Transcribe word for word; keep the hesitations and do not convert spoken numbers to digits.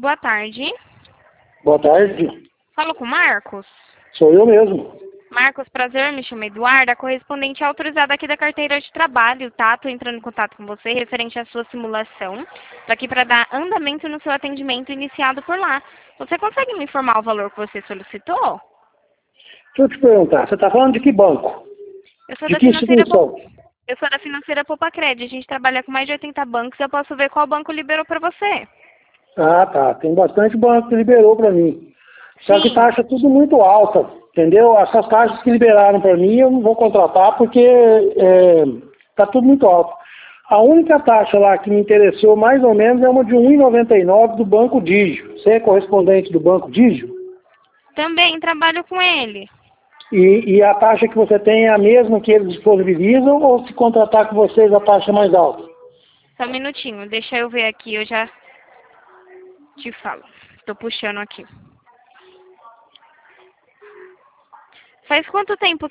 Boa tarde. Boa tarde. Falo com o Marcos? Sou eu mesmo. Marcos, prazer, me chamo Eduarda, correspondente autorizada aqui da carteira de trabalho, tá? Tô entrando em contato com você referente à sua simulação. Tô aqui para dar andamento no seu atendimento iniciado por lá. Você consegue me informar o valor que você solicitou? Deixa eu te perguntar, você está falando de que banco? Eu sou De da que financeira instituição? Pop... Eu sou da financeira Popacred. A gente trabalha com mais de oitenta bancos e eu posso ver qual banco liberou para você. Ah, tá. Tem bastante banco que liberou para mim. Só que Sim. taxa tudo muito alta, entendeu? Essas taxas que liberaram para mim eu não vou contratar porque está tudo muito alto. A única taxa lá que me interessou mais ou menos é uma de um vírgula noventa e nove do Banco Digio. Você é correspondente do Banco Digio? Também trabalho com ele. E, e a taxa que você tem é a mesma que eles disponibilizam ou se contratar com vocês a taxa é mais alta? Só um minutinho, deixa eu ver aqui, eu já te falo. Tô puxando aqui. Faz quanto tempo